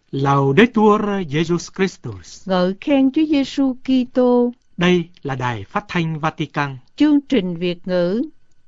Laudetur Jesus Christus. Ngợi khen Chúa Giêsu Kitô. Đây là Đài Phát thanh Vatican. Chương trình Việt ngữ.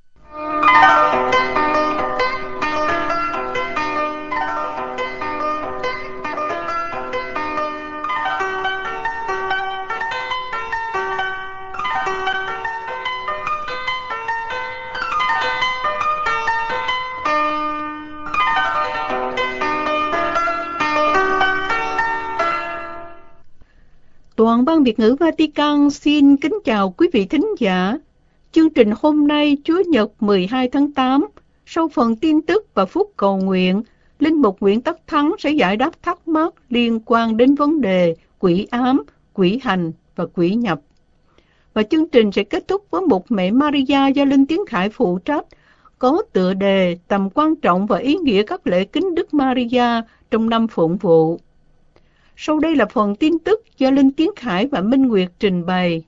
Toàn ban Việt ngữ Vatican xin kính chào quý vị thính giả. Chương trình hôm nay Chủ nhật 12 tháng 8, sau phần tin tức và phút cầu nguyện, Linh mục Nguyễn Tất Thắng sẽ giải đáp thắc mắc liên quan đến vấn đề quỹ ám, quỹ hành và quỹ nhập. Và chương trình sẽ kết thúc với một Mẹ Maria do Linh Tiến Khải phụ trách, có tựa đề tầm quan trọng và ý nghĩa các lễ kính Đức Maria trong năm phụng vụ. Sau đây là phần tin tức do Linh Tiến Khải và Minh Nguyệt trình bày.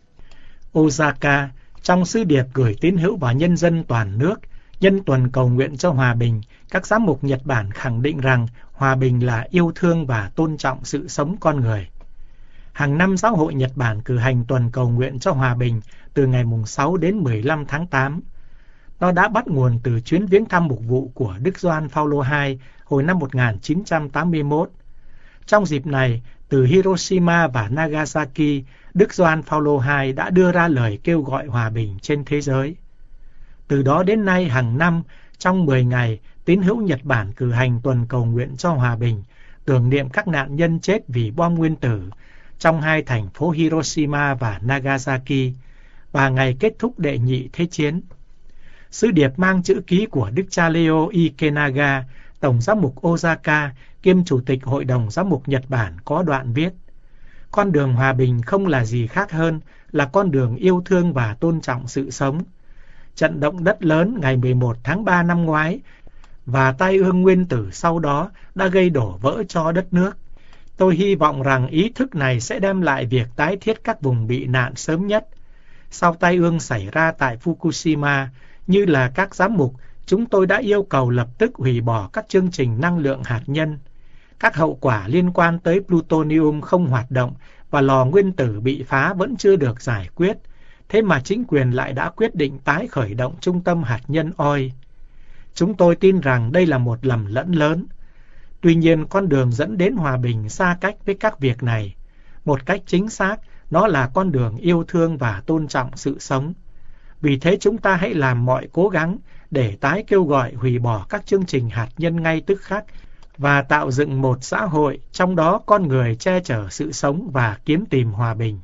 Osaka, trong sứ điệp gửi tín hữu và nhân dân toàn nước, nhân tuần cầu nguyện cho hòa bình, các giám mục Nhật Bản khẳng định rằng hòa bình là yêu thương và tôn trọng sự sống con người. Hàng năm Giáo hội Nhật Bản cử hành tuần cầu nguyện cho hòa bình từ ngày 6 đến 15 tháng 8. Nó đã bắt nguồn từ chuyến viếng thăm mục vụ của Đức Gioan Phaolô II hồi năm 1981. Trong dịp này, từ Hiroshima và Nagasaki, Đức Gioan Phaolô II đã đưa ra lời kêu gọi hòa bình trên thế giới. Từ đó đến nay, hàng năm, trong 10 ngày, tín hữu Nhật Bản cử hành tuần cầu nguyện cho hòa bình, tưởng niệm các nạn nhân chết vì bom nguyên tử trong hai thành phố Hiroshima và Nagasaki, và ngày kết thúc đệ nhị thế chiến. Sứ điệp mang chữ ký của Đức cha Leo Ikenaga, Tổng giám mục Osaka, kiêm Chủ tịch Hội đồng Giám mục Nhật Bản có đoạn viết: con đường hòa bình không là gì khác hơn là con đường yêu thương và tôn trọng sự sống. Trận động đất lớn ngày 11 tháng 3 năm ngoái và tai ương nguyên tử sau đó đã gây đổ vỡ cho đất nước. Tôi hy vọng rằng ý thức này sẽ đem lại việc tái thiết các vùng bị nạn sớm nhất. Sau tai ương xảy ra tại Fukushima, như là các giám mục, chúng tôi đã yêu cầu lập tức hủy bỏ các chương trình năng lượng hạt nhân. Các hậu quả liên quan tới plutonium không hoạt động và lò nguyên tử bị phá vẫn chưa được giải quyết. Thế mà chính quyền lại đã quyết định tái khởi động trung tâm hạt nhân Oi. Chúng tôi tin rằng đây là một lầm lẫn lớn. Tuy nhiên, con đường dẫn đến hòa bình xa cách với các việc này. Một cách chính xác, nó là con đường yêu thương và tôn trọng sự sống. Vì thế chúng ta hãy làm mọi cố gắng để tái kêu gọi hủy bỏ các chương trình hạt nhân ngay tức khắc và tạo dựng một xã hội trong đó con người che chở sự sống và kiếm tìm hòa bình.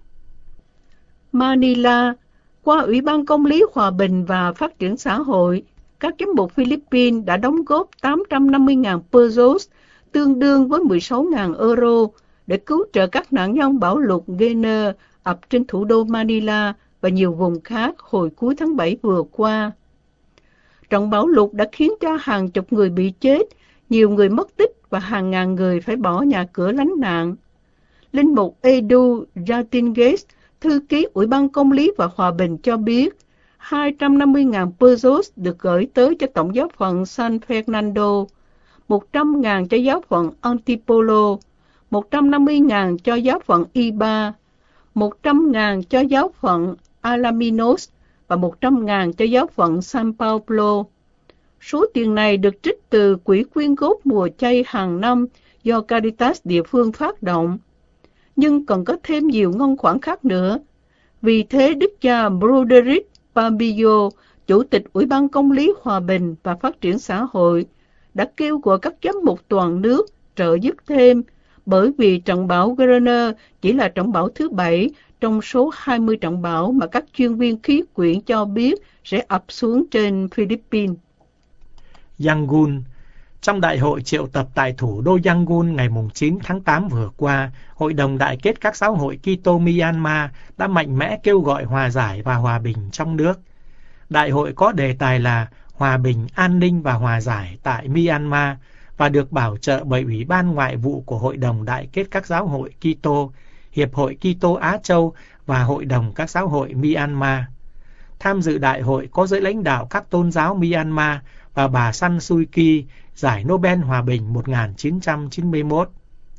Manila, qua Ủy ban Công lý Hòa bình và Phát triển xã hội, các giám mục Philippines đã đóng góp 850.000 pesos, tương đương với 16.000 euro, để cứu trợ các nạn nhân bão lụt Gene ập trên thủ đô Manila và nhiều vùng khác hồi cuối tháng 7 vừa qua. Trận bão lụt đã khiến cho hàng chục người bị chết, nhiều người mất tích và hàng ngàn người phải bỏ nhà cửa lánh nạn. Linh mục Edu Ratingues, thư ký Ủy ban Công lý và Hòa bình cho biết, 250.000 pesos được gửi tới cho Tổng giáo phận San Fernando, 100.000 cho giáo phận Antipolo, 150.000 cho giáo phận Iba, 100.000 cho giáo phận Alaminos và 100.000 cho giáo phận San Paulo. Số tiền này được trích từ quỹ quyên góp mùa chay hàng năm do Caritas địa phương phát động. Nhưng còn có thêm nhiều ngân khoản khác nữa. Vì thế, Đức cha Broderick Pambillo, Chủ tịch Ủy ban Công lý Hòa bình và Phát triển xã hội, đã kêu gọi các giám mục toàn nước trợ giúp thêm, bởi vì trận bão Gene chỉ là trận bão thứ 7 trong số 20 trận bão mà các chuyên viên khí quyển cho biết sẽ ập xuống trên Philippines. Yangon. Trong đại hội triệu tập tại thủ đô Yangon ngày 9 tháng 8 vừa qua, Hội đồng Đại kết các giáo hội Kitô Myanmar đã mạnh mẽ kêu gọi hòa giải và hòa bình trong nước. Đại hội có đề tài là Hòa bình, an ninh và hòa giải tại Myanmar và được bảo trợ bởi Ủy ban Ngoại vụ của Hội đồng Đại kết các giáo hội Kitô, Hiệp hội Kitô Á Châu và Hội đồng các giáo hội Myanmar. Tham dự đại hội có giới lãnh đạo các tôn giáo Myanmar và bà San Suu Kyi, giải Nobel Hòa bình 1991.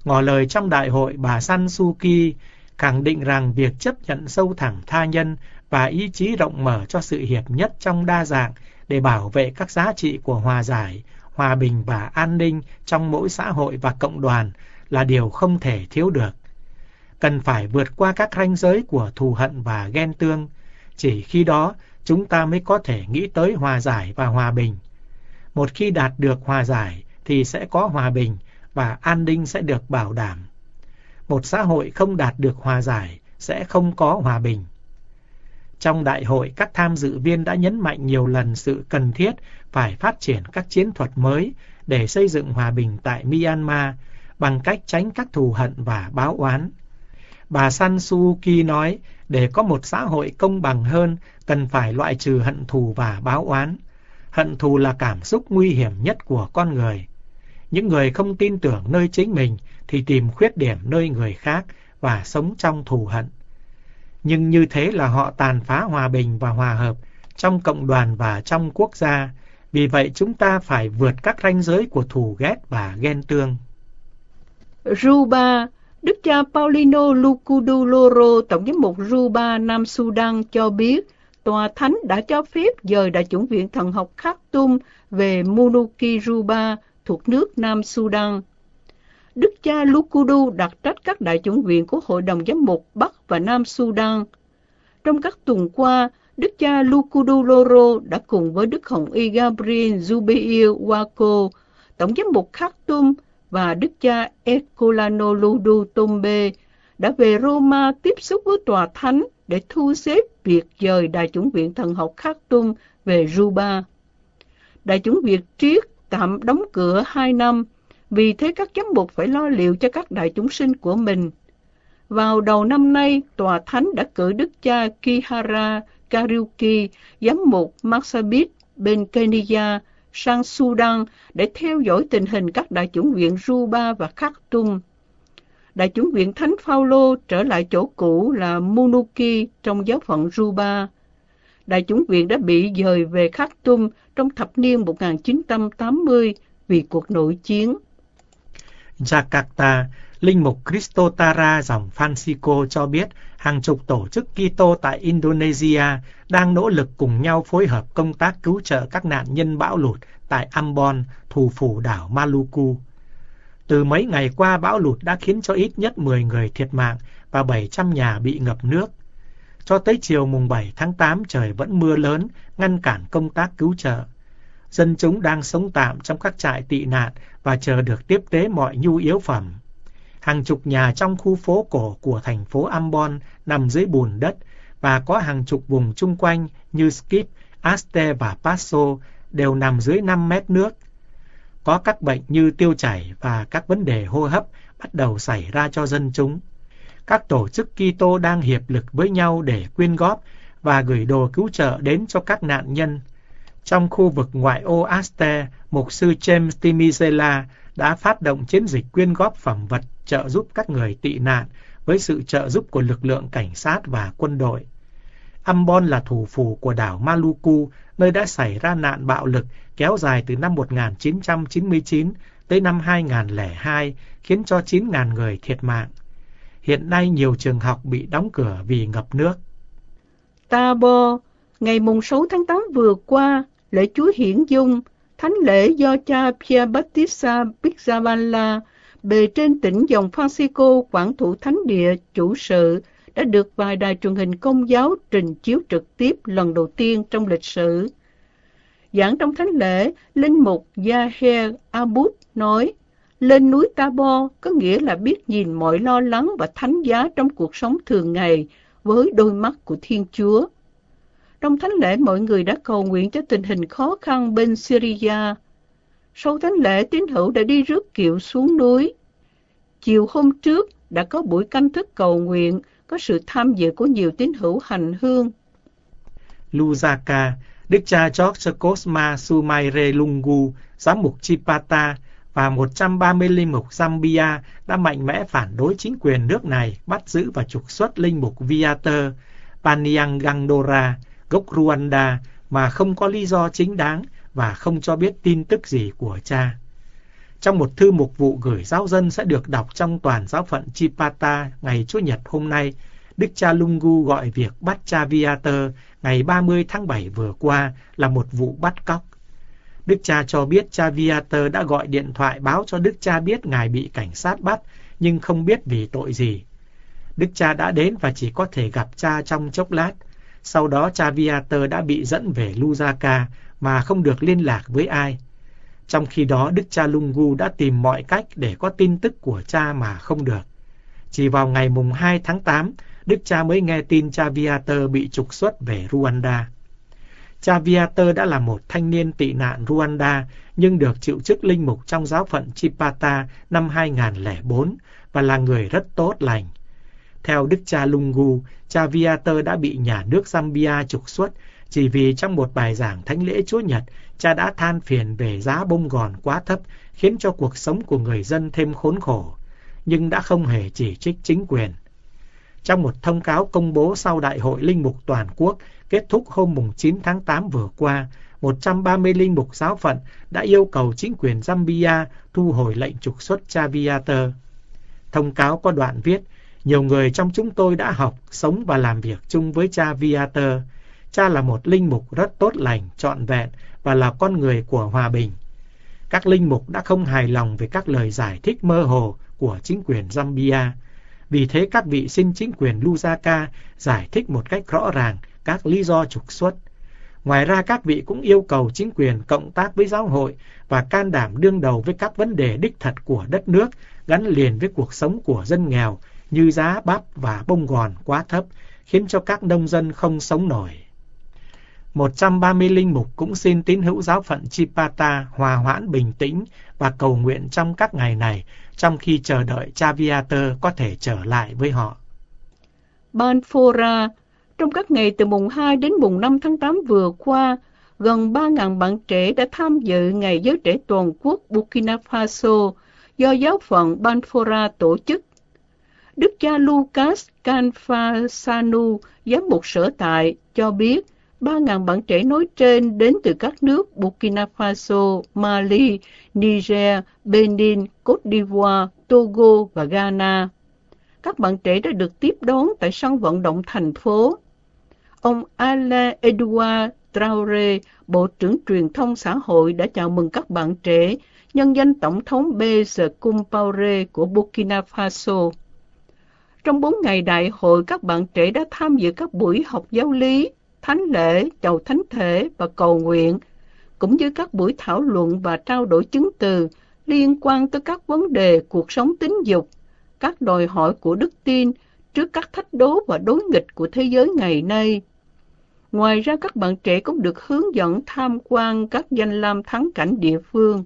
Ngỏ lời trong đại hội, bà San Suu Kyi khẳng định rằng việc chấp nhận sâu thẳm tha nhân và ý chí rộng mở cho sự hiệp nhất trong đa dạng để bảo vệ các giá trị của hòa giải, hòa bình và an ninh trong mỗi xã hội và cộng đoàn là điều không thể thiếu được. Cần phải vượt qua các ranh giới của thù hận và ghen tương. Chỉ khi đó chúng ta mới có thể nghĩ tới hòa giải và hòa bình. Một khi đạt được hòa giải thì sẽ có hòa bình và an ninh sẽ được bảo đảm. Một xã hội không đạt được hòa giải sẽ không có hòa bình. Trong đại hội, các tham dự viên đã nhấn mạnh nhiều lần sự cần thiết phải phát triển các chiến thuật mới để xây dựng hòa bình tại Myanmar bằng cách tránh các thù hận và báo oán. Bà San Suu Kyi nói, để có một xã hội công bằng hơn, cần phải loại trừ hận thù và báo oán. Hận thù là cảm xúc nguy hiểm nhất của con người. Những người không tin tưởng nơi chính mình thì tìm khuyết điểm nơi người khác và sống trong thù hận. Nhưng như thế là họ tàn phá hòa bình và hòa hợp trong cộng đoàn và trong quốc gia. Vì vậy chúng ta phải vượt các ranh giới của thù ghét và ghen tương. Juba, Đức cha Paulino Lucuduloro, Tổng giám mục Juba, Nam Sudan cho biết Tòa Thánh đã cho phép dời Đại chủng viện Thần học Khartoum về Monoki Juba thuộc nước Nam Sudan. Đức cha Lukudu đặt trách các đại chủng viện của Hội đồng Giám mục Bắc và Nam Sudan. Trong các tuần qua, Đức cha Lucuduloro đã cùng với Đức Hồng Y Gabriel Zubeir Wako, Tổng giám mục Khartoum, và Đức cha Ekolano Ludu Tombe đã về Roma tiếp xúc với Tòa Thánh để thu xếp việc dời Đại chủng viện Thần học Khartoum về Juba. Đại chủng viện Triết tạm đóng cửa 2 năm, vì thế các giám mục phải lo liệu cho các đại chúng sinh của mình. Vào đầu năm nay, Tòa Thánh đã cử Đức cha Kihara Kariuki, giám mục Marsabit bên Kenya, sang Sudan để theo dõi tình hình các đại chủng viện Juba và Khartoum. Đại chủng viện Thánh Phaolô trở lại chỗ cũ là Monoki trong giáo phận Juba. Đại chủng viện đã bị dời về Khartoum trong thập niên 1980 vì cuộc nội chiến. Jakarta, Linh mục Christotara dòng Francisco cho biết hàng chục tổ chức Kitô tại Indonesia đang nỗ lực cùng nhau phối hợp công tác cứu trợ các nạn nhân bão lụt tại Ambon, thủ phủ đảo Maluku. Từ mấy ngày qua, bão lụt đã khiến cho ít nhất 10 người thiệt mạng và 700 nhà bị ngập nước. Cho tới chiều mùng 7 tháng 8, trời vẫn mưa lớn, ngăn cản công tác cứu trợ. Dân chúng đang sống tạm trong các trại tị nạn và chờ được tiếp tế mọi nhu yếu phẩm. Hàng chục nhà trong khu phố cổ của thành phố Ambon nằm dưới bùn đất và có hàng chục vùng chung quanh như Skip, Aste và Paso đều nằm dưới 5 mét nước. Có các bệnh như tiêu chảy và các vấn đề hô hấp bắt đầu xảy ra cho dân chúng. Các tổ chức Kitô đang hiệp lực với nhau để quyên góp và gửi đồ cứu trợ đến cho các nạn nhân. Trong khu vực ngoại ô Aste, mục sư James Timizela đã phát động chiến dịch quyên góp phẩm vật trợ giúp các người tị nạn với sự trợ giúp của lực lượng cảnh sát và quân đội. Ambon là thủ phủ của đảo Maluku, nơi đã xảy ra nạn bạo lực kéo dài từ năm 1999 tới năm 2002, khiến cho 9.000 người thiệt mạng. Hiện nay nhiều trường học bị đóng cửa vì ngập nước. Tabo, ngày 6 tháng 8 vừa qua, lễ Chúa Hiển Dung, thánh lễ do cha Pierre Battista Pizzaballa, bề trên tỉnh dòng Francisco quản thủ thánh địa chủ sự, đã được vài đài truyền hình công giáo trình chiếu trực tiếp lần đầu tiên trong lịch sử. Giảng trong thánh lễ, linh mục Yaher Abud nói, lên núi Tabor có nghĩa là biết nhìn mọi lo lắng và thánh giá trong cuộc sống thường ngày với đôi mắt của Thiên Chúa. Trong thánh lễ, mọi người đã cầu nguyện cho tình hình khó khăn bên Syria. Sau thánh lễ, tín hữu đã đi rước kiệu xuống núi. Chiều hôm trước đã có buổi canh thức cầu nguyện, có sự tham dự của nhiều tín hữu hành hương. Lusaka, Đức cha George Cosma Sumaire Lungu, giám mục Chipata và 130 linh mục Zambia đã mạnh mẽ phản đối chính quyền nước này bắt giữ và trục xuất linh mục Viator Paniangandora, gốc Rwanda, mà không có lý do chính đáng và không cho biết tin tức gì của cha. Trong một thư mục vụ gửi giáo dân sẽ được đọc trong toàn giáo phận Chipata ngày Chủ nhật hôm nay, Đức cha Lungu gọi việc bắt cha Viator ngày 30 tháng 7 vừa qua là một vụ bắt cóc. Đức cha cho biết cha Viator đã gọi điện thoại báo cho Đức cha biết ngài bị cảnh sát bắt, nhưng không biết vì tội gì. Đức cha đã đến và chỉ có thể gặp cha trong chốc lát. Sau đó cha Viator đã bị dẫn về Lusaka mà không được liên lạc với ai. Trong khi đó Đức cha Lungu đã tìm mọi cách để có tin tức của cha mà không được. Chỉ vào ngày mùng 2 tháng 8, Đức cha mới nghe tin cha Viator bị trục xuất về Rwanda. Cha Viator đã là một thanh niên tị nạn Rwanda nhưng được chịu chức linh mục trong giáo phận Chipata năm 2004 và là người rất tốt lành. Theo Đức cha Lungu, cha Viator đã bị nhà nước Zambia trục xuất chỉ vì trong một bài giảng thánh lễ Chúa Nhật, cha đã than phiền về giá bông gòn quá thấp khiến cho cuộc sống của người dân thêm khốn khổ, nhưng đã không hề chỉ trích chính quyền. Trong một thông cáo công bố sau Đại hội Linh mục Toàn quốc kết thúc hôm 9 tháng 8 vừa qua, 130 linh mục giáo phận đã yêu cầu chính quyền Zambia thu hồi lệnh trục xuất cha Viator. Thông cáo có đoạn viết, nhiều người trong chúng tôi đã học, sống và làm việc chung với cha Viator. Cha là một linh mục rất tốt lành, trọn vẹn và là con người của hòa bình. Các linh mục đã không hài lòng về các lời giải thích mơ hồ của chính quyền Zambia. Vì thế các vị xin chính quyền Lusaka giải thích một cách rõ ràng các lý do trục xuất. Ngoài ra các vị cũng yêu cầu chính quyền cộng tác với giáo hội và can đảm đương đầu với các vấn đề đích thật của đất nước gắn liền với cuộc sống của dân nghèo như giá bắp và bông gòn quá thấp, khiến cho các nông dân không sống nổi. 130 linh mục cũng xin tín hữu giáo phận Chipata hòa hoãn bình tĩnh và cầu nguyện trong các ngày này, trong khi chờ đợi cha Viator có thể trở lại với họ. Banfora, trong các ngày từ mùng 2 đến mùng 5 tháng 8 vừa qua, gần 3.000 bạn trẻ đã tham dự Ngày Giới Trẻ Toàn quốc Burkina Faso do giáo phận Banfora tổ chức. Đức cha Lucas Kanfasanu, giám mục sở tại, cho biết 3.000 bạn trẻ nói trên đến từ các nước Burkina Faso, Mali, Niger, Benin, Côte d'Ivoire, Togo và Ghana. Các bạn trẻ đã được tiếp đón tại sân vận động thành phố. Ông Alain Edouard Traoré, Bộ trưởng Truyền thông xã hội đã chào mừng các bạn trẻ nhân danh Tổng thống Blaise Compaoré của Burkina Faso. Trong 4 ngày đại hội, các bạn trẻ đã tham dự các buổi học giáo lý, thánh lễ, chầu thánh thể và cầu nguyện, cũng như các buổi thảo luận và trao đổi chứng từ liên quan tới các vấn đề cuộc sống tín dục, các đòi hỏi của đức tin trước các thách đố và đối nghịch của thế giới ngày nay. Ngoài ra, các bạn trẻ cũng được hướng dẫn tham quan các danh lam thắng cảnh địa phương.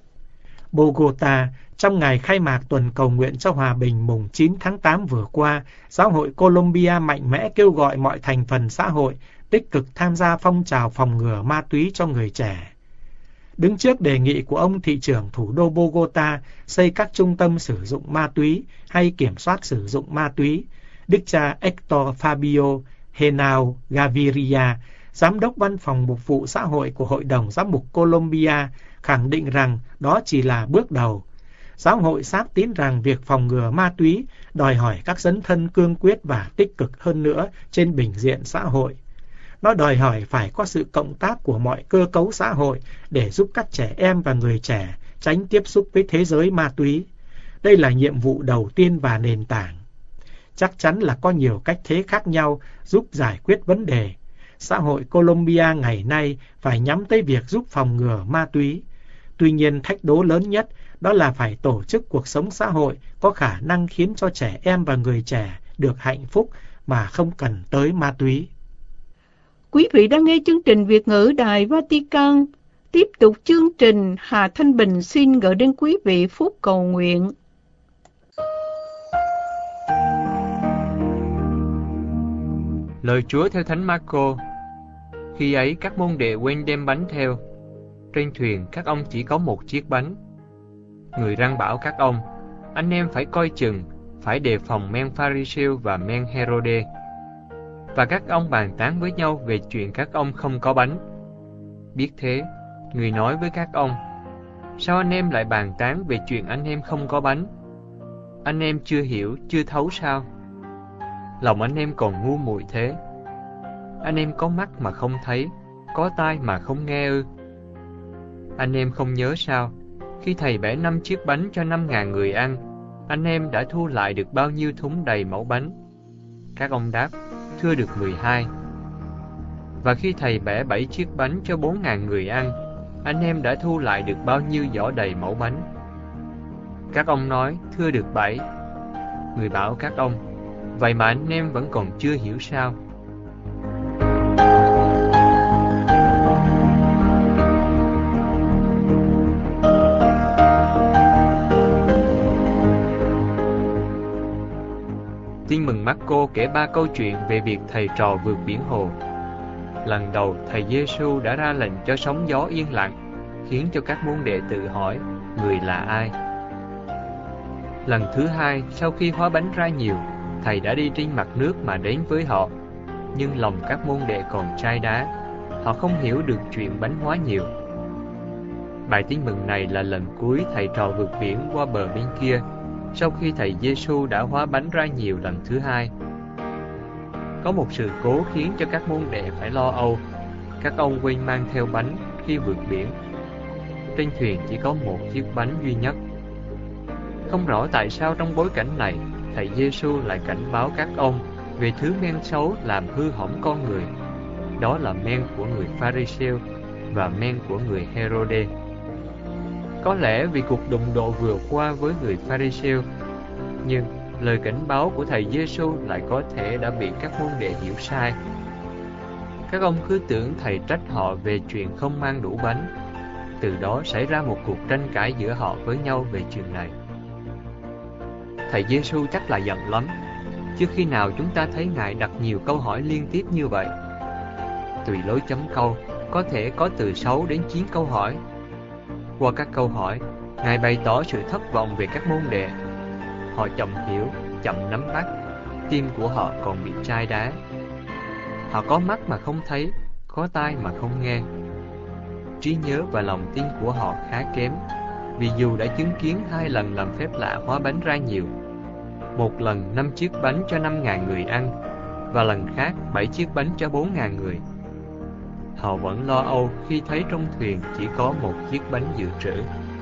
Bogota, trong ngày khai mạc tuần cầu nguyện cho hòa bình mùng 9 tháng 8 vừa qua, Giáo hội Colombia mạnh mẽ kêu gọi mọi thành phần xã hội tích cực tham gia phong trào phòng ngừa ma túy cho người trẻ. Đứng trước đề nghị của ông thị trưởng thủ đô Bogota xây các trung tâm sử dụng ma túy hay kiểm soát sử dụng ma túy, Đức cha Hector Fabio Henao Gaviria, Giám đốc Văn phòng Mục vụ Xã hội của Hội đồng Giám mục Colombia, khẳng định rằng đó chỉ là bước đầu. Giáo hội xác tín rằng việc phòng ngừa ma túy đòi hỏi các dấn thân cương quyết và tích cực hơn nữa trên bình diện xã hội. Nó đòi hỏi phải có sự cộng tác của mọi cơ cấu xã hội để giúp các trẻ em và người trẻ tránh tiếp xúc với thế giới ma túy. Đây là nhiệm vụ đầu tiên và nền tảng. Chắc chắn là có nhiều cách thế khác nhau giúp giải quyết vấn đề. Xã hội Colombia ngày nay phải nhắm tới việc giúp phòng ngừa ma túy. Tuy nhiên, thách đố lớn nhất đó là phải tổ chức cuộc sống xã hội có khả năng khiến cho trẻ em và người trẻ được hạnh phúc mà không cần tới ma túy. Quý vị đang nghe chương trình Việt ngữ Đài Vatican. Tiếp tục chương trình, Hà Thanh Bình xin gửi đến quý vị phút cầu nguyện. Lời Chúa theo Thánh Marco. Khi ấy các môn đệ quên đem bánh theo. Trên thuyền các ông chỉ có một chiếc bánh. Người răn bảo các ông, anh em phải coi chừng, phải đề phòng men Pharisêu và men Herode. Và các ông bàn tán với nhau về chuyện các ông không có bánh. Biết thế, người nói với các ông, Sao anh em lại bàn tán về chuyện anh em không có bánh? Anh em chưa hiểu, chưa thấu sao? Lòng anh em còn ngu muội thế. Anh em có mắt mà không thấy, có tai mà không nghe ư? Anh em không nhớ sao? Khi Thầy bẻ 5 chiếc bánh cho 5.000 người ăn, anh em đã thu lại được bao nhiêu thúng đầy mẩu bánh? Các ông đáp, thưa được 12. Và khi Thầy bẻ 7 chiếc bánh cho 4.000 người ăn, anh em đã thu lại được bao nhiêu giỏ đầy mẩu bánh? Các ông nói, thưa được 7. Người bảo các ông, vậy mà anh em vẫn còn chưa hiểu sao? Tin mừng Marco kể 3 câu chuyện về việc thầy trò vượt biển hồ. Lần đầu, thầy Giêsu đã ra lệnh cho sóng gió yên lặng, khiến cho các môn đệ tự hỏi, người là ai? Lần thứ hai, sau khi hóa bánh ra nhiều, thầy đã đi trên mặt nước mà đến với họ. Nhưng lòng các môn đệ còn chai đá, họ không hiểu được chuyện bánh hóa nhiều. Bài tin mừng này là lần cuối thầy trò vượt biển qua bờ bên kia, sau khi thầy Giêsu đã hóa bánh ra nhiều lần thứ hai. Có một sự cố khiến cho các môn đệ phải lo âu. Các ông quên mang theo bánh khi vượt biển. Trên thuyền chỉ có một chiếc bánh duy nhất. Không rõ tại sao trong bối cảnh này, thầy Giêsu lại cảnh báo các ông về thứ men xấu làm hư hỏng con người. Đó là men của người Pha-ri-siêu và men của người Hê-rô-đê. Có lẽ vì cuộc đụng độ vừa qua với người Pha-ri-siêu, nhưng lời cảnh báo của thầy Giêsu lại có thể đã bị các môn đệ hiểu sai. Các ông cứ tưởng thầy trách họ về chuyện không mang đủ bánh. Từ đó xảy ra một cuộc tranh cãi giữa họ với nhau về chuyện này. Thầy Giêsu chắc là giận lắm. Chưa khi nào chúng ta thấy Ngài đặt nhiều câu hỏi liên tiếp như vậy. Tùy lối chấm câu, có thể có từ 6 đến 9 câu hỏi. Qua các câu hỏi, Ngài bày tỏ sự thất vọng về các môn đệ. Họ chậm hiểu, chậm nắm bắt, tim của họ còn bị chai đá. Họ có mắt mà không thấy, có tai mà không nghe. Trí nhớ và lòng tin của họ khá kém, vì dù đã chứng kiến 2 lần làm phép lạ hóa bánh ra nhiều. Một lần 5 chiếc bánh cho 5.000 người ăn, và lần khác 7 chiếc bánh cho 4.000 người. Họ vẫn lo âu khi thấy trong thuyền chỉ có một chiếc bánh dự trữ.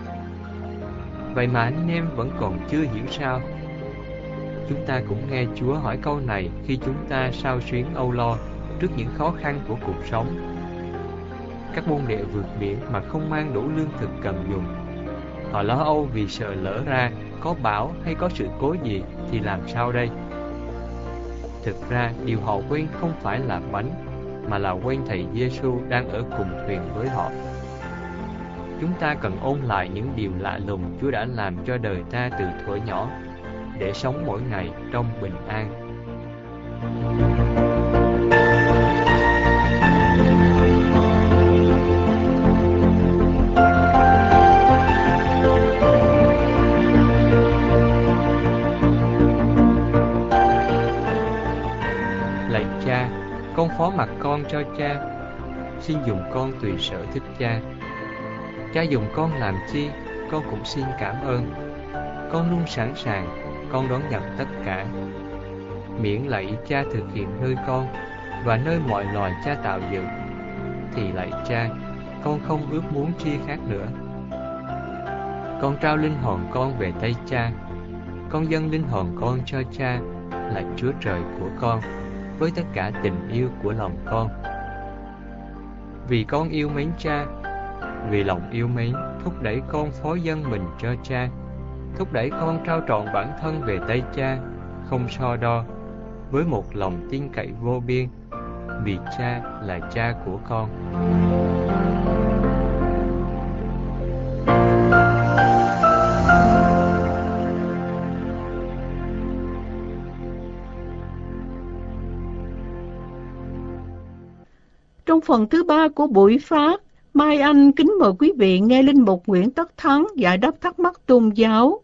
Vậy mà anh em vẫn còn chưa hiểu sao? Chúng ta cũng nghe Chúa hỏi câu này khi chúng ta xao xuyến âu lo trước những khó khăn của cuộc sống. Các môn đệ vượt biển mà không mang đủ lương thực cần dùng. Họ lo âu vì sợ lỡ ra có bão hay có sự cố gì thì làm sao đây? Thực ra điều họ quên không phải là bánh, mà là quên thầy Giêsu đang ở cùng thuyền với họ. Chúng ta cần ôn lại những điều lạ lùng Chúa đã làm cho đời ta từ thuở nhỏ, để sống mỗi ngày trong bình an. Lạy Cha, con phó mặc con cho Cha. Xin dùng con tùy sở thích Cha. Cha dùng con làm chi, con cũng xin cảm ơn. Con luôn sẵn sàng, con đón nhận tất cả. Miễn lạy Cha thực hiện nơi con và nơi mọi loài Cha tạo dựng, thì lạy Cha, con không ước muốn chi khác nữa. Con trao linh hồn con về tay Cha. Con dâng linh hồn con cho Cha, là Chúa Trời của con, với tất cả tình yêu của lòng con. Vì con yêu mến Cha, vì lòng yêu mến thúc đẩy con phó dâng mình cho Cha, thúc đẩy con trao trọn bản thân về tay Cha, không so đo, với một lòng tin cậy vô biên, vì Cha là Cha của con. Trong phần thứ 3 của buổi phát, Mai Anh kính mời quý vị nghe Linh mục Nguyễn Tất Thắng giải đáp thắc mắc tôn giáo.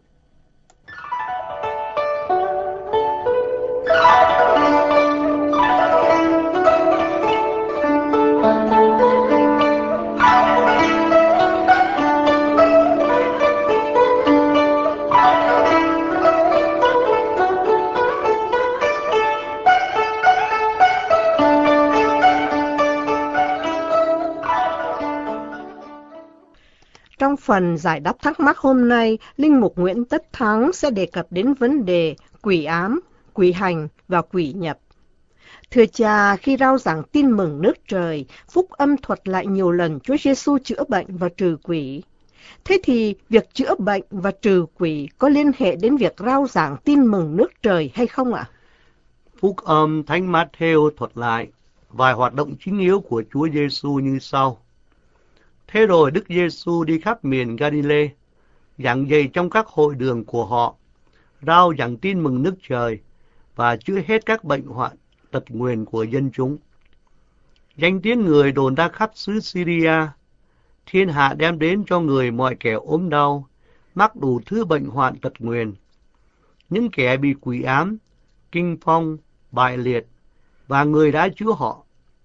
phần giải đáp thắc mắc hôm nay, Linh mục Nguyễn Tất Thắng sẽ đề cập đến vấn đề quỷ ám, quỷ hành và quỷ nhập. Thưa cha, khi rao giảng tin mừng nước trời, phúc âm thuật lại nhiều lần Chúa Giêsu chữa bệnh và trừ quỷ. Thế thì việc chữa bệnh và trừ quỷ có liên hệ đến việc rao giảng tin mừng nước trời hay không ạ? Phúc âm Thánh Mát-thêu thuật lại vài hoạt động chính yếu của Chúa Giêsu như sau. Thế rồi Đức Giêsu đi khắp miền Galilee, giảng dạy trong các hội đường của họ, rao giảng tin mừng nước trời và chữa hết các bệnh hoạn tật nguyền của dân chúng. Danh tiếng người đồn ra khắp xứ Syria, thiên hạ đem đến cho người mọi kẻ ốm đau, mắc đủ thứ bệnh hoạn tật nguyền, những kẻ bị quỷ ám, kinh phong, bại liệt, và người đã chữa họ.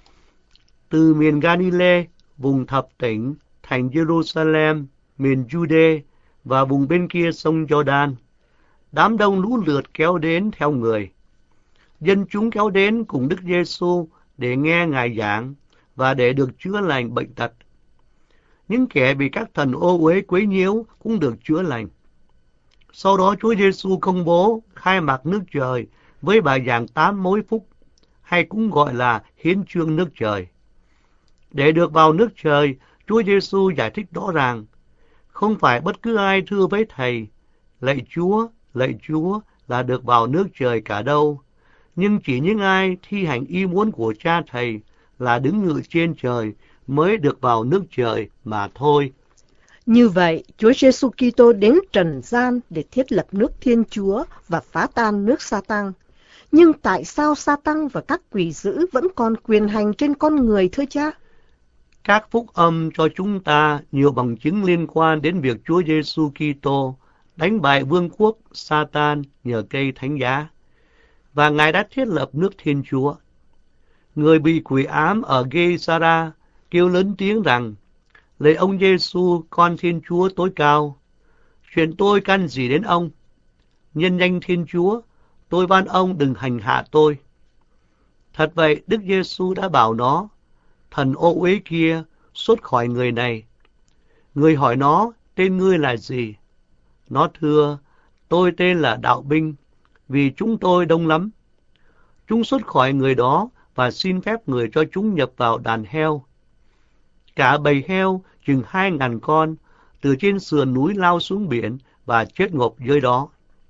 Từ miền Galilee, vùng thập tỉnh, thành Jerusalem, miền Jude và vùng bên kia sông Jordan, đám đông lũ lượt kéo đến theo người. Dân chúng kéo đến cùng Đức Giêsu để nghe Ngài giảng và để được chữa lành bệnh tật. Những kẻ bị các thần ô uế quấy nhiễu cũng được chữa lành. Sau đó Chúa Giêsu công bố khai mạc nước trời với bài giảng 8 mối phúc, hay cũng gọi là hiến chương nước trời. Để được vào nước trời, Chúa Giêsu giải thích rõ ràng, không phải bất cứ ai thưa với Thầy, lạy Chúa là được vào nước trời cả đâu, nhưng chỉ những ai thi hành ý muốn của Cha Thầy là đứng ngự trên trời mới được vào nước trời mà thôi. Như vậy, Chúa Giêsu Kitô đến trần gian để thiết lập nước Thiên Chúa và phá tan nước Sa-tăng. Nhưng tại sao Sa-tăng và các quỷ dữ vẫn còn quyền hành trên con người thưa cha? Các phúc âm cho chúng ta nhiều bằng chứng liên quan đến việc Chúa Giêsu Kitô đánh bại vương quốc Sa-tan nhờ cây thánh giá, và Ngài đã thiết lập nước Thiên Chúa. Người bị quỷ ám ở Gê-sa-ra kêu lớn tiếng rằng, lạy ông Giêsu, con Thiên Chúa tối cao, chuyện tôi căn gì đến ông? Nhân danh Thiên Chúa, tôi van ông đừng hành hạ tôi. Thật vậy, Đức Giêsu đã bảo nó, thần ô uế kia xuất khỏi người này. Người hỏi nó, tên ngươi là gì? Nó thưa, tôi tên là Đạo Binh, vì chúng tôi đông lắm. Chúng xuất khỏi người đó và xin phép người cho chúng nhập vào đàn heo. Cả bầy heo chừng 2.000 con từ trên sườn núi lao xuống biển và chết ngộp dưới đó.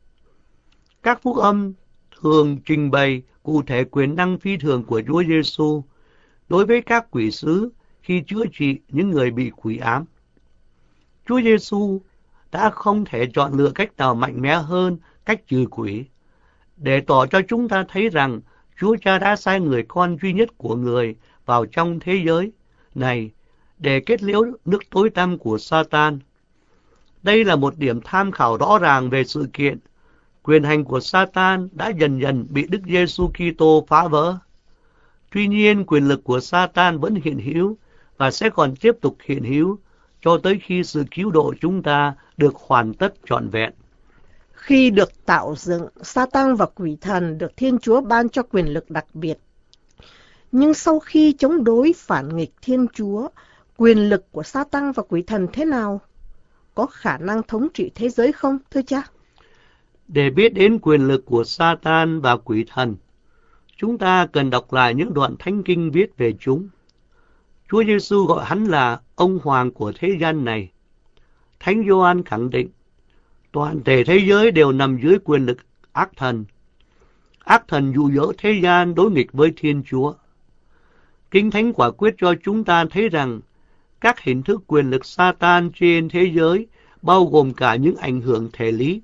Các phúc âm thường trình bày cụ thể quyền năng phi thường của Chúa Giêsu đối với các quỷ sứ khi chữa trị những người bị quỷ ám. Chúa Giêsu đã không thể chọn lựa cách nào mạnh mẽ hơn cách trừ quỷ, để tỏ cho chúng ta thấy rằng Chúa Cha đã sai người con duy nhất của người vào trong thế giới này để kết liễu nước tối tăm của Sa-tan. Đây là một điểm tham khảo rõ ràng về sự kiện quyền hành của Sa-tan đã dần dần bị Đức Giêsu Kitô phá vỡ. Tuy nhiên, quyền lực của Sa-tan vẫn hiện hữu và sẽ còn tiếp tục hiện hữu cho tới khi sự cứu độ chúng ta được hoàn tất trọn vẹn. Khi được tạo dựng, Sa-tăng và quỷ thần được Thiên Chúa ban cho quyền lực đặc biệt. Nhưng sau khi chống đối phản nghịch Thiên Chúa, quyền lực của Sa-tăng và quỷ thần thế nào? Có khả năng thống trị thế giới không, thưa cha? Để biết đến quyền lực của Sa-tan và quỷ thần, chúng ta cần đọc lại những đoạn thánh kinh viết về chúng. Chúa Giêsu gọi hắn là ông hoàng của thế gian này. Thánh Gioan khẳng định, toàn thể thế giới đều nằm dưới quyền lực ác thần. Ác thần dụ dỗ thế gian đối nghịch với Thiên Chúa. Kinh Thánh quả quyết cho chúng ta thấy rằng các hình thức quyền lực Sa-tan trên thế giới bao gồm cả những ảnh hưởng thể lý.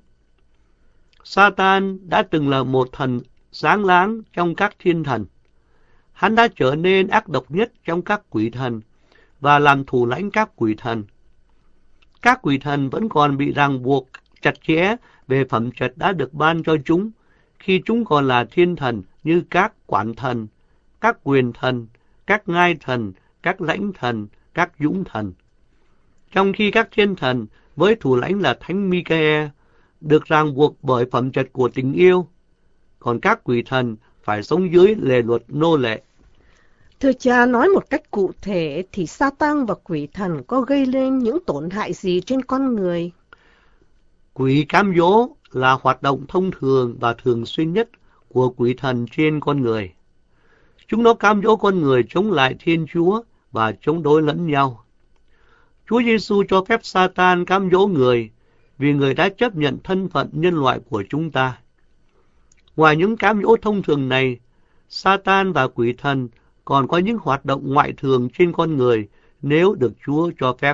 Sa-tan đã từng là một thần sáng láng trong các thiên thần. Hắn đã trở nên ác độc nhất trong các quỷ thần và làm thủ lãnh các quỷ thần. Các quỷ thần vẫn còn bị ràng buộc chặt chẽ về phẩm chất đã được ban cho chúng khi chúng còn là thiên thần, như các quản thần, các quyền thần, các ngai thần, các lãnh thần, các dũng thần. Trong khi các thiên thần với thủ lãnh là Thánh Mi-ca-e được ràng buộc bởi phẩm chất của tình yêu, còn các quỷ thần phải sống dưới lề luật nô lệ. Thưa cha, nói một cách cụ thể thì Satan và quỷ thần có gây lên những tổn hại gì trên con người? Quỷ cám dỗ là hoạt động thông thường và thường xuyên nhất của quỷ thần trên con người. Chúng nó cám dỗ con người chống lại Thiên Chúa và chống đối lẫn nhau. Chúa Giêsu cho phép Satan cám dỗ người vì người đã chấp nhận thân phận nhân loại của chúng ta. Ngoài những cám dỗ thông thường này, Satan và quỷ thần còn có những hoạt động ngoại thường trên con người nếu được Chúa cho phép.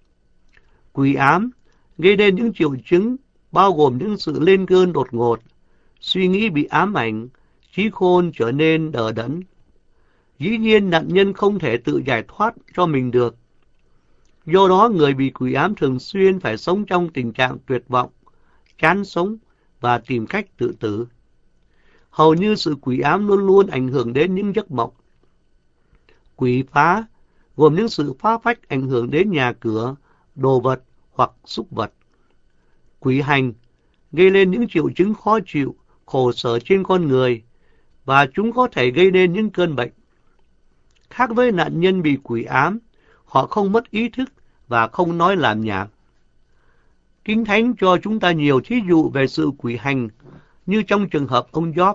Quỷ ám gây nên những triệu chứng bao gồm những sự lên cơn đột ngột, suy nghĩ bị ám ảnh, trí khôn trở nên đờ đẫn. Dĩ nhiên nạn nhân không thể tự giải thoát cho mình được. Do đó người bị quỷ ám thường xuyên phải sống trong tình trạng tuyệt vọng, chán sống và tìm cách tự tử. Hầu như sự quỷ ám luôn luôn ảnh hưởng đến những giấc mộng. Quỷ phá gồm những sự phá phách ảnh hưởng đến nhà cửa, đồ vật hoặc súc vật. Quỷ hành gây lên những triệu chứng khó chịu, khổ sở trên con người và chúng có thể gây nên những cơn bệnh. Khác với nạn nhân bị quỷ ám, họ không mất ý thức và không nói làm nhảm. Kinh Thánh cho chúng ta nhiều thí dụ về sự quỷ hành, như trong trường hợp ông Gióp.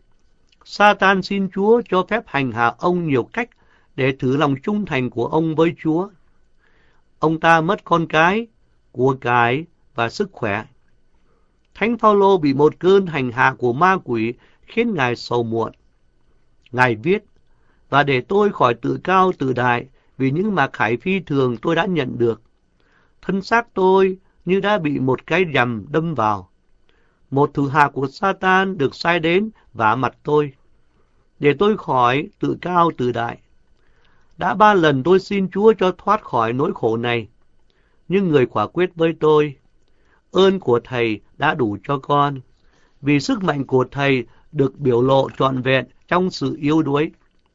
Satan xin Chúa cho phép hành hạ ông nhiều cách để thử lòng trung thành của ông với Chúa. Ông ta mất con cái, của cải và sức khỏe. Thánh Phaolô bị một cơn hành hạ của ma quỷ khiến ngài sầu muộn. Ngài viết: và để tôi khỏi tự cao tự đại vì những mặc khải phi thường tôi đã nhận được. Thân xác tôi như đã bị một cái rằm đâm vào. Một thủ hạ của Satan được sai đến vả mặt tôi, để tôi khỏi tự cao tự đại. Đã 3 lần tôi xin Chúa cho thoát khỏi nỗi khổ này, nhưng người quả quyết với tôi: ơn của Thầy đã đủ cho con, vì sức mạnh của Thầy được biểu lộ trọn vẹn trong sự yếu đuối.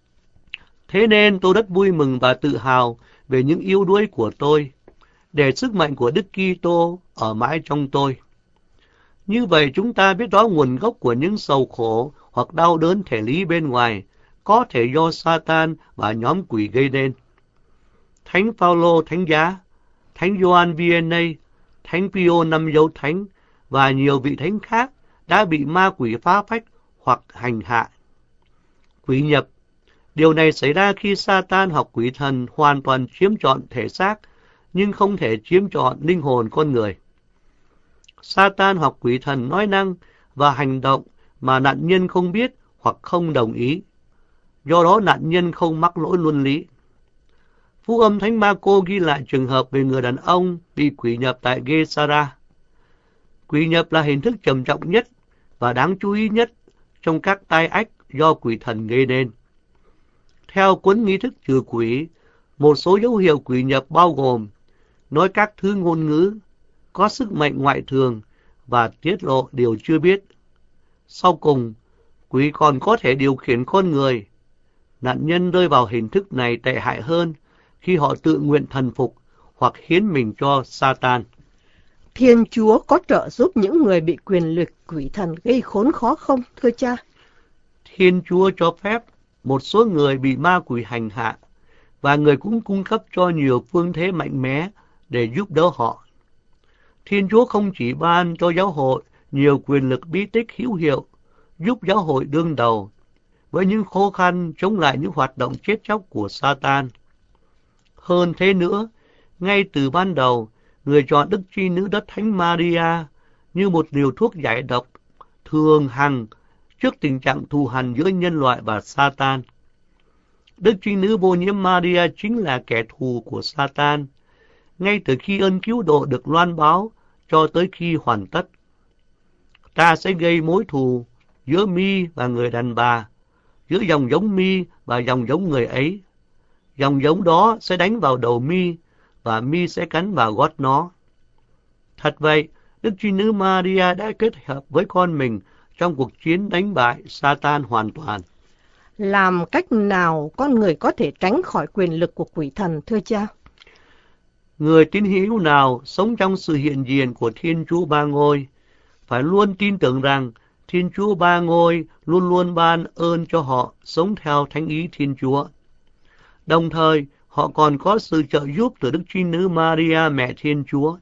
Thế nên tôi rất vui mừng và tự hào về những yếu đuối của tôi, để sức mạnh của Đức Kitô ở mãi trong tôi. Như vậy chúng ta biết rõ nguồn gốc của những sầu khổ hoặc đau đớn thể lý bên ngoài có thể do Satan và nhóm quỷ gây nên. Thánh Phaolô Thánh Giá, Thánh Gioan Vianney, Thánh Pio Năm Dấu Thánh và nhiều vị thánh khác đã bị ma quỷ phá phách hoặc hành hạ. Quỷ nhập. Điều này xảy ra khi Satan hoặc quỷ thần hoàn toàn chiếm trọn thể xác, nhưng không thể chiếm trọn linh hồn con người. Satan hoặc quỷ thần nói năng và hành động mà nạn nhân không biết hoặc không đồng ý. Do đó nạn nhân không mắc lỗi luân lý. Phúc âm Thánh Ma-cô ghi lại trường hợp về người đàn ông bị quỷ nhập tại Gê-sa-ra. Quỷ nhập là hình thức trầm trọng nhất và đáng chú ý nhất trong các tai ách do quỷ thần gây nên. Theo cuốn nghi thức trừ quỷ, một số dấu hiệu quỷ nhập bao gồm nói các thứ ngôn ngữ, có sức mạnh ngoại thường và tiết lộ điều chưa biết. Sau cùng, quỷ còn có thể điều khiển con người. Nạn nhân rơi vào hình thức này tệ hại hơn khi họ tự nguyện thần phục hoặc hiến mình cho Satan. Thiên Chúa có trợ giúp những người bị quyền lực quỷ thần gây khốn khó không, thưa cha? Thiên Chúa cho phép một số người bị ma quỷ hành hạ, và người cũng cung cấp cho nhiều phương thế mạnh mẽ để giúp đỡ họ. Thiên Chúa không chỉ ban cho giáo hội nhiều quyền lực bí tích hữu hiệu, giúp giáo hội đương đầu với những khó khăn chống lại những hoạt động chết chóc của Satan. Hơn thế nữa, ngay từ ban đầu, người chọn Đức Trinh Nữ Đất Thánh Maria như một liều thuốc giải độc thường hằng trước tình trạng thù hằn giữa nhân loại và Satan. Đức Trinh Nữ vô nhiễm Maria chính là kẻ thù của Satan, ngay từ khi ơn cứu độ được loan báo cho tới khi hoàn tất. Ta sẽ gây mối thù giữa Mi và người đàn bà, giữa dòng giống Mi và dòng giống người ấy. Dòng giống đó sẽ đánh vào đầu Mi, và Mi sẽ cắn vào gót nó. Thật vậy, Đức Trinh Nữ Maria đã kết hợp với con mình trong cuộc chiến đánh bại Satan hoàn toàn. Làm cách nào con người có thể tránh khỏi quyền lực của quỷ thần, thưa cha? Người tín hữu nào sống trong sự hiện diện của Thiên Chúa Ba Ngôi phải luôn tin tưởng rằng Thiên Chúa Ba Ngôi luôn luôn ban ơn cho họ sống theo thánh ý Thiên Chúa. Đồng thời, họ còn có sự trợ giúp từ Đức Trinh Nữ Maria Mẹ Thiên Chúa.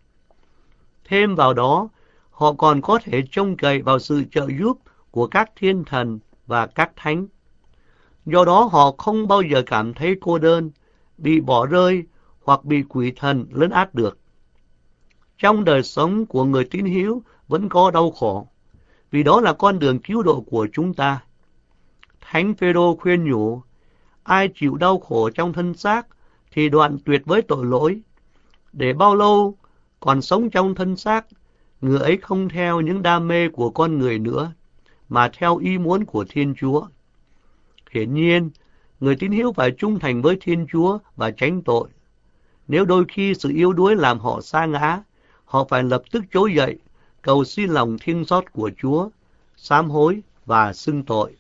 Thêm vào đó, họ còn có thể trông cậy vào sự trợ giúp của các thiên thần và các thánh. Do đó họ không bao giờ cảm thấy cô đơn, bị bỏ rơi hoặc bị quỷ thần lấn át được. Trong đời sống của người tín hữu vẫn có đau khổ, vì đó là con đường cứu độ của chúng ta. Thánh Phêrô khuyên nhủ, ai chịu đau khổ trong thân xác thì đoạn tuyệt với tội lỗi. Để bao lâu còn sống trong thân xác, người ấy không theo những đam mê của con người nữa, mà theo ý muốn của Thiên Chúa. Hiển nhiên, người tín hữu phải trung thành với Thiên Chúa và tránh tội. Nếu đôi khi sự yếu đuối làm họ sa ngã, họ phải lập tức trỗi dậy, cầu xin lòng thương xót của Chúa, sám hối và xưng tội.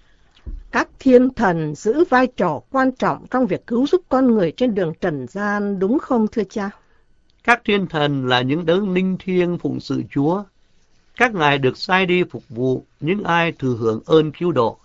Các thiên thần giữ vai trò quan trọng trong việc cứu giúp con người trên đường trần gian, đúng không thưa cha? Các thiên thần là những đấng linh thiêng phụng sự Chúa. Các ngài được sai đi phục vụ những ai thừa hưởng ơn cứu độ.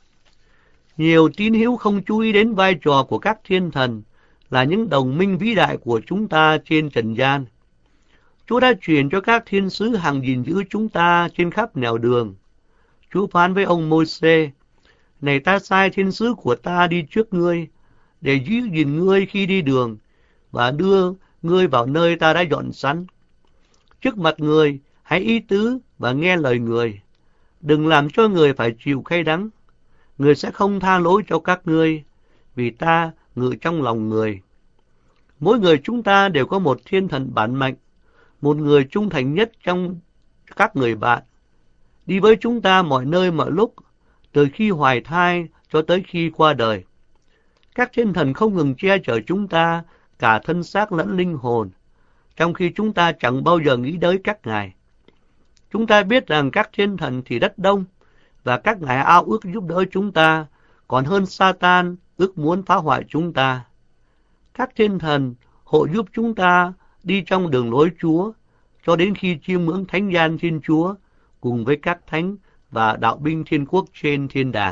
Nhiều tín hữu không chú ý đến vai trò của các thiên thần là những đồng minh vĩ đại của chúng ta trên trần gian. Chúa đã truyền cho các thiên sứ hằng gìn giữ chúng ta trên khắp nẻo đường. Chúa phán với ông Môi-se, này ta sai thiên sứ của ta đi trước ngươi, để giữ gìn ngươi khi đi đường, và đưa ngươi vào nơi ta đã dọn sẵn. Trước mặt người, hãy ý tứ và nghe lời người. Đừng làm cho người phải chịu cay đắng. Người sẽ không tha lỗi cho các ngươi, vì ta ngự trong lòng người. Mỗi người chúng ta đều có một thiên thần bản mệnh, một người trung thành nhất trong các người bạn, đi với chúng ta mọi nơi mọi lúc, từ khi hoài thai cho tới khi qua đời. Các thiên thần không ngừng che chở chúng ta, cả thân xác lẫn linh hồn, trong khi chúng ta chẳng bao giờ nghĩ tới các ngài. Chúng ta biết rằng các thiên thần thì rất đông, và các ngài ao ước giúp đỡ chúng ta, còn hơn Satan ước muốn phá hoại chúng ta. Các thiên thần hộ giúp chúng ta đi trong đường lối Chúa, cho đến khi chiêm ngưỡng thánh gian Thiên Chúa, cùng với các thánh và đạo binh thiên quốc trên thiên đàng.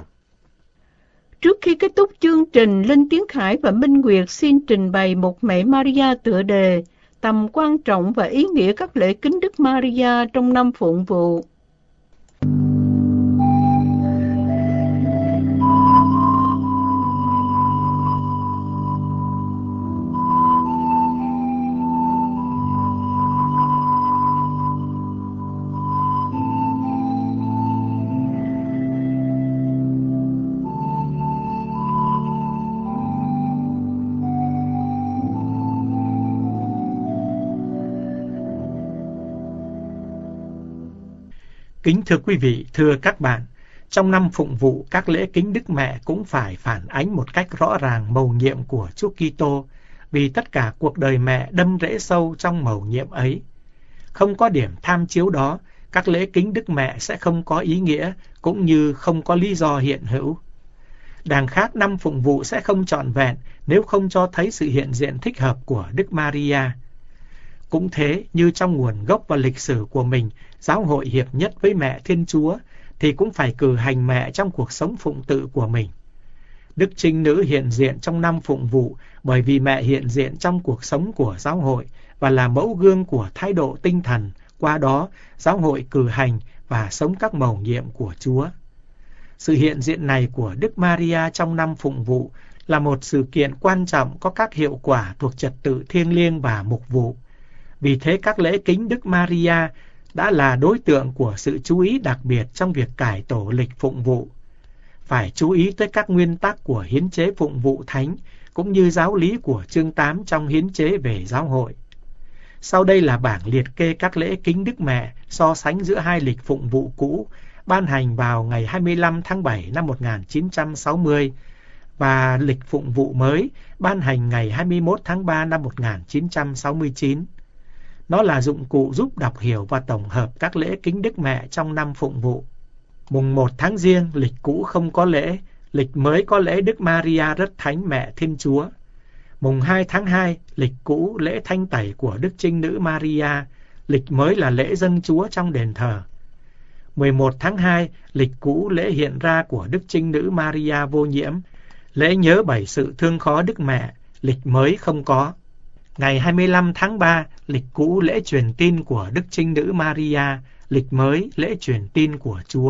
Trước khi kết thúc chương trình, Linh Tiến Khải và Minh Nguyệt xin trình bày một mẹ Maria tựa đề tầm quan trọng và ý nghĩa các lễ kính Đức Maria trong năm phụng vụ. Kính thưa quý vị, thưa các bạn, trong năm phụng vụ, các lễ kính Đức Mẹ cũng phải phản ánh một cách rõ ràng mầu nhiệm của Chúa Kitô, vì tất cả cuộc đời mẹ đâm rễ sâu trong mầu nhiệm ấy. Không có điểm tham chiếu đó, các lễ kính Đức Mẹ sẽ không có ý nghĩa, cũng như không có lý do hiện hữu. Đằng khác, năm phụng vụ sẽ không trọn vẹn nếu không cho thấy sự hiện diện thích hợp của Đức Maria. Cũng thế, như trong nguồn gốc và lịch sử của mình, giáo hội hiệp nhất với mẹ Thiên Chúa, thì cũng phải cử hành mẹ trong cuộc sống phụng tự của mình. Đức Trinh Nữ hiện diện trong năm phụng vụ bởi vì mẹ hiện diện trong cuộc sống của giáo hội và là mẫu gương của thái độ tinh thần. Qua đó, giáo hội cử hành và sống các mầu nhiệm của Chúa. Sự hiện diện này của Đức Maria trong năm phụng vụ là một sự kiện quan trọng có các hiệu quả thuộc trật tự thiêng liêng và mục vụ. Vì thế các lễ kính Đức Maria đã là đối tượng của sự chú ý đặc biệt trong việc cải tổ lịch phụng vụ. Phải chú ý tới các nguyên tắc của hiến chế phụng vụ thánh, cũng như giáo lý của chương 8 trong hiến chế về giáo hội. Sau đây là bảng liệt kê các lễ kính Đức Mẹ so sánh giữa hai lịch phụng vụ cũ, ban hành vào ngày 25 tháng 7 năm 1960, và lịch phụng vụ mới, ban hành ngày 21 tháng 3 năm 1969. Nó là dụng cụ giúp đọc hiểu và tổng hợp các lễ kính Đức Mẹ trong năm phụng vụ. Mùng 1 tháng Giêng, lịch cũ không có lễ, lịch mới có lễ Đức Maria Rất Thánh Mẹ Thiên Chúa. Mùng 2 tháng 2, lịch cũ lễ thanh tẩy của Đức Trinh Nữ Maria, lịch mới là lễ dâng Chúa trong đền thờ. 11 tháng 2, lịch cũ lễ hiện ra của Đức Trinh Nữ Maria vô nhiễm, lễ nhớ 7 sự thương khó Đức Mẹ, lịch mới không có. Ngày 25 tháng 3, lịch cũ lễ truyền tin của Đức Trinh Nữ Maria, lịch mới lễ truyền tin của Chúa.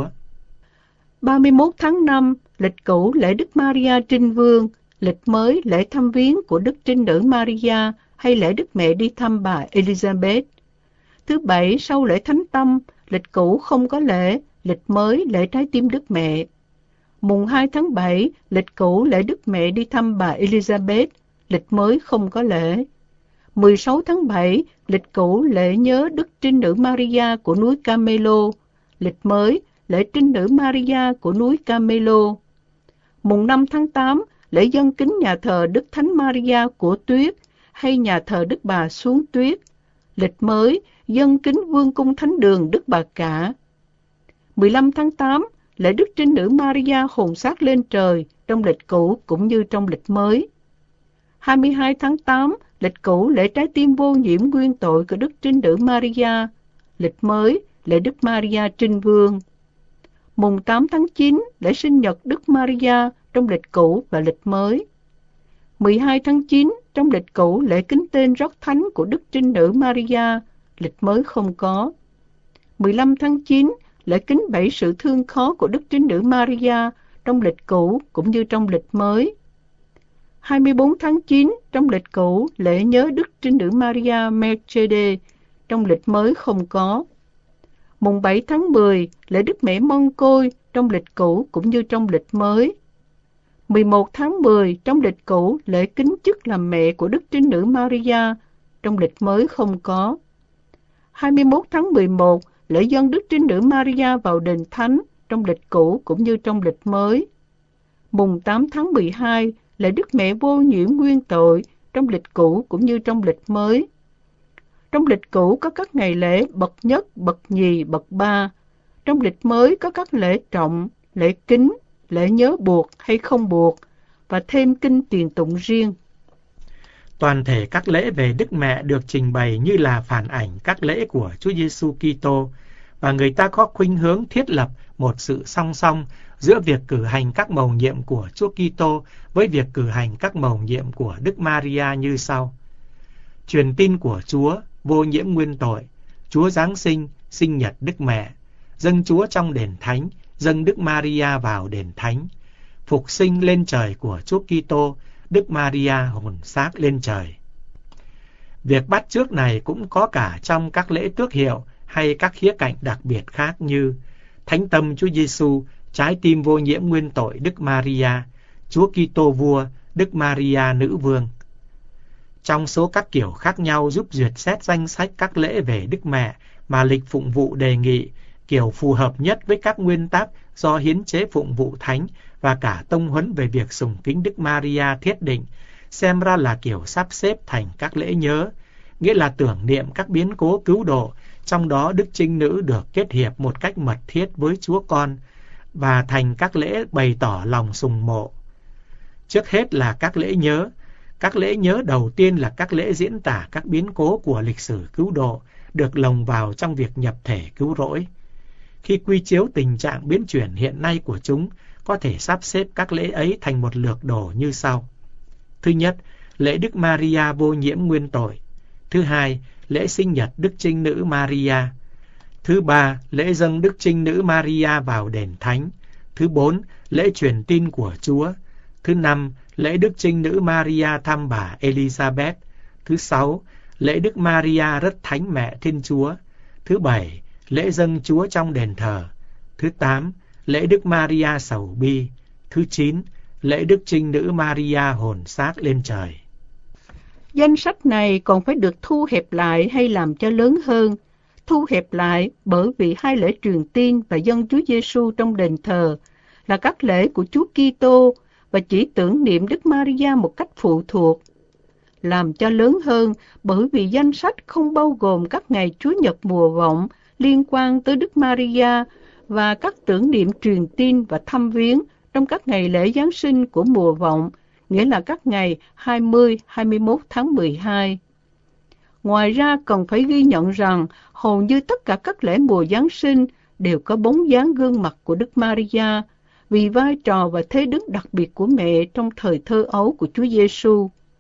31 tháng 5, lịch cũ lễ Đức Maria Trinh Vương, lịch mới lễ thăm viếng của Đức Trinh Nữ Maria hay lễ Đức Mẹ đi thăm bà Elizabeth. Thứ Bảy sau lễ Thánh Tâm, lịch cũ không có lễ, lịch mới lễ Trái Tim Đức Mẹ. Mùng 2 tháng 7, lịch cũ lễ Đức Mẹ đi thăm bà Elizabeth, lịch mới không có lễ. 16 tháng 7, lịch cũ lễ nhớ Đức Trinh Nữ Maria của núi Carmelo, lịch mới lễ Trinh Nữ Maria của núi Carmelo. Mùng 5 tháng 8, lễ dâng kính nhà thờ Đức Thánh Maria của Tuyết hay nhà thờ Đức Bà xuống Tuyết, lịch mới dâng kính Vương cung Thánh đường Đức Bà Cả. 15 tháng 8, lễ Đức Trinh Nữ Maria hồn xác lên trời trong lịch cũ cũng như trong lịch mới. 22 tháng 8, lịch cũ lễ Trái Tim vô nhiễm nguyên tội của Đức Trinh Nữ Maria, lịch mới lễ Đức Maria Trinh Vương. Mùng 8 tháng 9, lễ sinh nhật Đức Maria trong lịch cũ và lịch mới. 12 tháng 9, trong lịch cũ lễ kính tên rót thánh của Đức Trinh Nữ Maria, lịch mới không có. 15 tháng 9, lễ kính 7 sự thương khó của Đức Trinh Nữ Maria trong lịch cũ cũng như trong lịch mới. 24 tháng 9, trong lịch cũ lễ nhớ Đức Trinh Nữ Maria Mercedes, trong lịch mới không có. Mùng 7 tháng 10, lễ Đức Mẹ Mân Côi trong lịch cũ cũng như trong lịch mới. 11 tháng 10, trong lịch cũ lễ kính chức làm mẹ của Đức Trinh Nữ Maria, trong lịch mới không có. 21 tháng 11, lễ dâng Đức Trinh Nữ Maria vào đền thánh trong lịch cũ cũng như trong lịch mới. Mùng 8 tháng 12, lễ Đức Mẹ vô nhiễm nguyên tội trong lịch cũ cũng như trong lịch mới. Trong lịch cũ có các ngày lễ bậc nhất, bậc nhì, bậc ba. Trong lịch mới có các lễ trọng, lễ kính, lễ nhớ buộc hay không buộc, và thêm kinh tiền tụng riêng. Toàn thể các lễ về Đức Mẹ được trình bày như là phản ảnh các lễ của Chúa Giêsu Kitô, và người ta có khuynh hướng thiết lập một sự song song giữa việc cử hành các mầu nhiệm của Chúa Kitô với việc cử hành các mầu nhiệm của Đức Maria như sau: truyền tin của Chúa, vô nhiễm nguyên tội, Chúa Giáng sinh, sinh nhật Đức Mẹ, dâng Chúa trong đền thánh, dâng Đức Maria vào đền thánh, phục sinh lên trời của Chúa Kitô, Đức Maria hồn xác lên trời. Việc bắt chước này cũng có cả trong các lễ tước hiệu hay các khía cạnh đặc biệt khác như Thánh tâm Chúa Giêsu, trái tim vô nhiễm nguyên tội Đức Maria, Chúa Kitô vua, Đức Maria nữ vương. Trong số các kiểu khác nhau giúp duyệt xét danh sách các lễ về Đức Mẹ mà lịch phụng vụ đề nghị, kiểu phù hợp nhất với các nguyên tắc do hiến chế phụng vụ thánh và cả tông huấn về việc sùng kính Đức Maria thiết định, xem ra là kiểu sắp xếp thành các lễ nhớ, nghĩa là tưởng niệm các biến cố cứu độ, trong đó Đức Trinh Nữ được kết hiệp một cách mật thiết với Chúa Con, và thành các lễ bày tỏ lòng sùng mộ. Trước hết là các lễ nhớ. Các lễ nhớ đầu tiên là các lễ diễn tả các biến cố của lịch sử cứu độ, được lồng vào trong việc nhập thể cứu rỗi. Khi quy chiếu tình trạng biến chuyển hiện nay của chúng, có thể sắp xếp các lễ ấy thành một lược đồ như sau. Thứ nhất, lễ Đức Maria vô nhiễm nguyên tội. Thứ hai, lễ sinh nhật Đức Trinh Nữ Maria. Thứ ba, lễ dâng Đức Trinh Nữ Maria vào đền thánh. Thứ bốn, lễ truyền tin của Chúa. Thứ năm, lễ Đức Trinh Nữ Maria thăm bà Elizabeth. Thứ sáu, lễ Đức Maria rất thánh mẹ Thiên Chúa. Thứ bảy, lễ dâng Chúa trong đền thờ. Thứ tám, lễ Đức Maria sầu bi. Thứ chín, lễ Đức Trinh Nữ Maria hồn xác lên trời. Danh sách này còn phải được thu hẹp lại hay làm cho lớn hơn. Thu hẹp lại bởi vì hai lễ truyền tin và dâng Chúa Giêsu trong đền thờ là các lễ của Chúa Kitô và chỉ tưởng niệm Đức Maria một cách phụ thuộc. Làm cho lớn hơn bởi vì danh sách không bao gồm các ngày Chúa Nhật mùa vọng liên quan tới Đức Maria và các tưởng niệm truyền tin và thăm viếng trong các ngày lễ Giáng sinh của mùa vọng, nghĩa là các ngày 20-21 tháng 12. Ngoài ra cần phải ghi nhận rằng hầu như tất cả các lễ mùa Giáng sinh đều có bóng dáng gương mặt của Đức Maria vì vai trò và thế đứng đặc biệt của mẹ trong thời thơ ấu của Chúa Giêsu.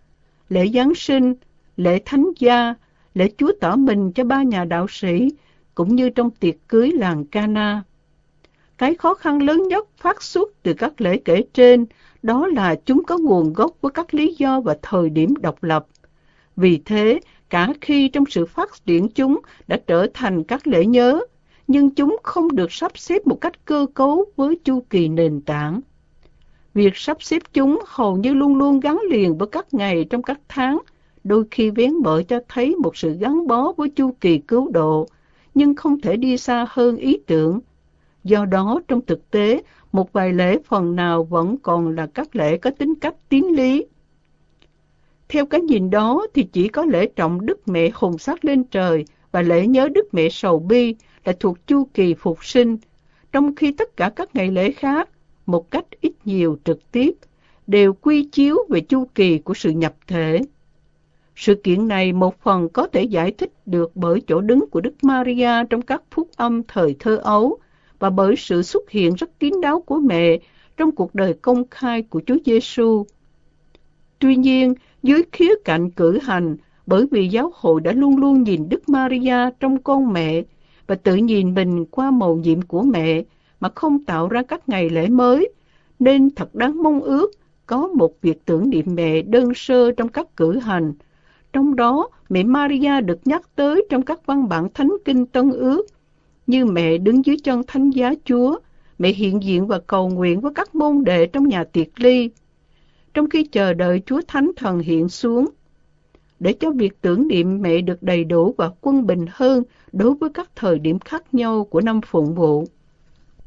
lễ Giáng sinh, lễ Thánh gia, lễ Chúa tỏ mình cho ba nhà đạo sĩ, cũng như trong tiệc cưới làng Cana. Cái khó khăn lớn nhất phát xuất từ các lễ kể trên đó là chúng có nguồn gốc với các lý do và thời điểm độc lập. Vì thế, cả khi trong sự phát triển chúng đã trở thành các lễ nhớ, nhưng chúng không được sắp xếp một cách cơ cấu với chu kỳ nền tảng. Việc sắp xếp chúng hầu như luôn luôn gắn liền với các ngày trong các tháng, đôi khi vén mở cho thấy một sự gắn bó với chu kỳ cứu độ, nhưng không thể đi xa hơn ý tưởng. Do đó, trong thực tế, một vài lễ phần nào vẫn còn là các lễ có tính cách tín lý. Theo cái nhìn đó thì chỉ có lễ trọng Đức Mẹ hùng sắc lên trời và lễ nhớ Đức Mẹ sầu bi là thuộc chu kỳ phục sinh, trong khi tất cả các ngày lễ khác, một cách ít nhiều trực tiếp, đều quy chiếu về chu kỳ của sự nhập thể. Sự kiện này một phần có thể giải thích được bởi chỗ đứng của Đức Maria trong các phúc âm thời thơ ấu và bởi sự xuất hiện rất kín đáo của mẹ trong cuộc đời công khai của Chúa Giêsu. Tuy nhiên, dưới khía cạnh cử hành, bởi vì giáo hội đã luôn luôn nhìn Đức Maria trong con mẹ và tự nhìn mình qua mầu nhiệm của mẹ mà không tạo ra các ngày lễ mới, nên thật đáng mong ước có một việc tưởng niệm mẹ đơn sơ trong các cử hành. Trong đó, mẹ Maria được nhắc tới trong các văn bản Thánh Kinh Tân Ước, như mẹ đứng dưới chân Thánh Giá Chúa, mẹ hiện diện và cầu nguyện với các môn đệ trong nhà tiệc ly, trong khi chờ đợi Chúa Thánh Thần hiện xuống. Để cho việc tưởng niệm mẹ được đầy đủ và quân bình hơn đối với các thời điểm khác nhau của năm phụng vụ,